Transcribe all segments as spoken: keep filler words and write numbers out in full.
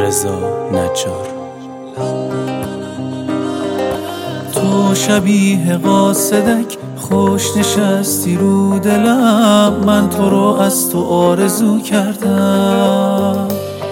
رضا نجار. تو شبیه قاصدک خوش نشستی رو دلم، من تو رو از تو آرزو کردم.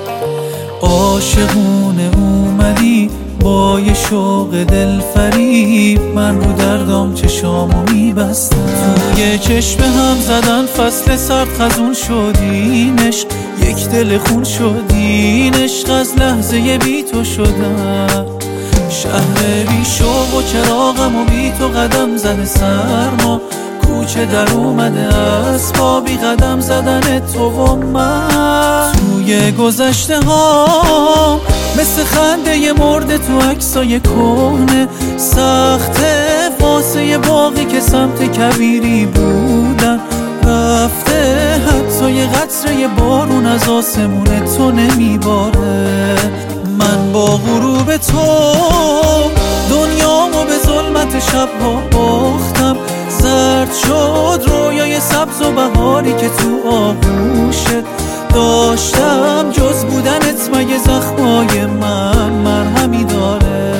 عاشقونه اومدی با یه شوق دل فریب، من رو دردام چشامو میبستم. توی چشم هم زدن فصل سرد خزون شدین عشق، یک دل خون شدین عشق، از لحظه بی تو شدم. شهر بی شوق و چراغم و بی تو قدم زده سرما، کوچه در اومده از پا بی قدم زدن تو و من. توی گذشته ها مثل خنده ی مرده تو عکسای کهنه، سخته واسه ی باقی که سمت کویری بودن رفته. حتی یه قطره ی بارون از آسمون تو نمیباره. من با غروب تو دنیامو به ظلمت شبها باختم، زرد شد رویای سبز و بهاری که تو آغوشت داشتم. جز بودنت مگه زخمای من مرهمی داره؟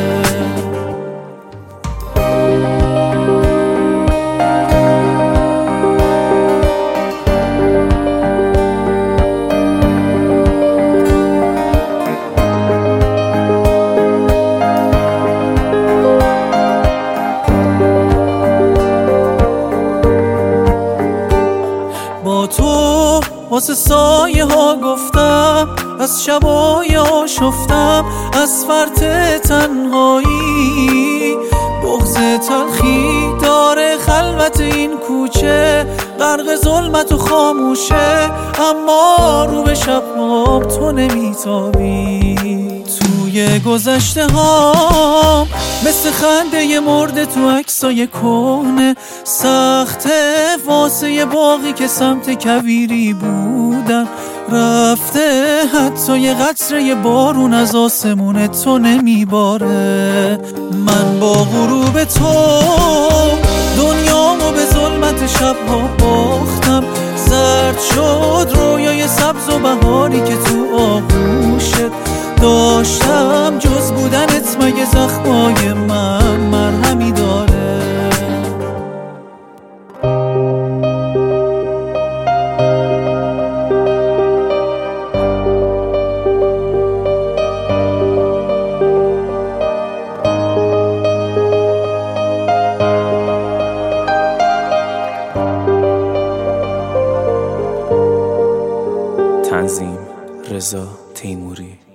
با تو واسه سایه ها گفتم، از شبای آشفتم، از فرط تنهایی. بغض تلخی داره خلوت این کوچه، غرق ظلمت و خاموشه، اما رو به شبام تو نمیتابی. توی گذشته ها مثل خنده ی مرده تو عکسای کهنه، سخته واسه ی باقی که سمت کویری بودن رفته. حتی یه قطره ی بارون از آسمون تو نمیباره. من با غروب تو دنیامو به ظلمت شبها باختم، زرد شد رویای سبز و بهاری که تو آغوشت داشتم. جز بودنت مگه زخمای من مرهمی داره؟ تنظیم رضا تیموری.